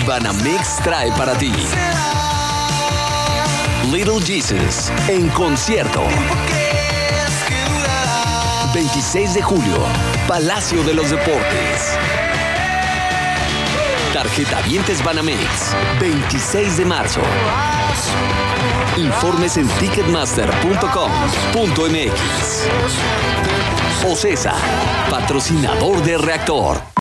Banamex trae para ti Little Jesus en concierto. 26 de julio, Palacio de los Deportes. Tarjetavientes Banamex, 26 de marzo. Informes en ticketmaster.com.mx. OCESA, patrocinador de Reactor.